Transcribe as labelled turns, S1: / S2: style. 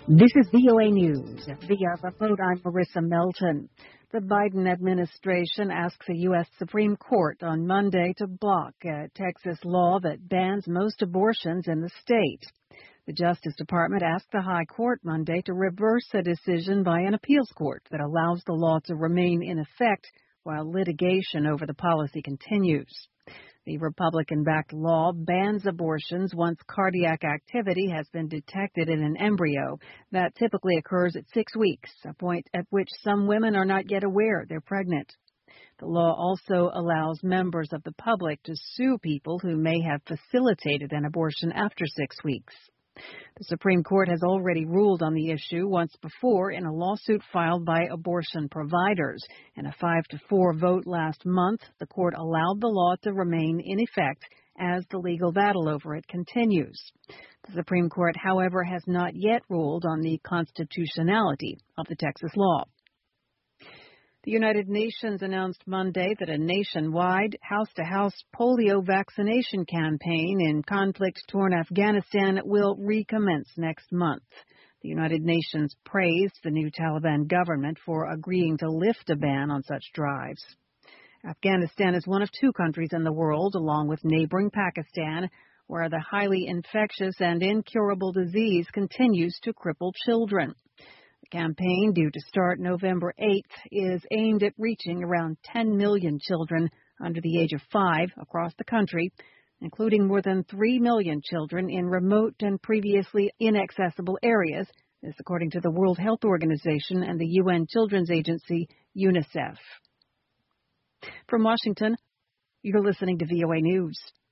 S1: This is VOA News. Via remote, I'm Marissa Melton. The Biden administration asks a U.S. Supreme Court on Monday to block a Texas law that bans most abortions in the state. The Justice Department asked the High Court Monday to reverse a decision by an appeals court that allows the law to remain in effect while litigation over the policy continues. The Republican-backed law bans abortions once cardiac activity has been detected in an embryo. That typically occurs at 6 weeks, a point at which some women are not yet aware they're pregnant. The law also allows members of the public to sue people who may have facilitated an abortion after 6 weeks. The Supreme Court has already ruled on the issue once before in a lawsuit filed by abortion providers. In a 5-4 vote last month, the court allowed the law to remain in effect as the legal battle over it continues. The Supreme Court, however, has not yet ruled on the constitutionality of the Texas law. The United Nations announced Monday that a nationwide house-to-house polio vaccination campaign in conflict-torn Afghanistan will recommence next month. The United Nations praised the new Taliban government for agreeing to lift a ban on such drives. Afghanistan is one of 2 countries in the world, along with neighboring Pakistan, where the highly infectious and incurable disease continues to cripple children. The campaign, due to start November 8th, is aimed at reaching around 10 million children under the age of 5 across the country, including more than 3 million children in remote and previously inaccessible areas, this according to the World Health Organization and the UN Children's Agency, UNICEF. From Washington, you're listening to VOA News.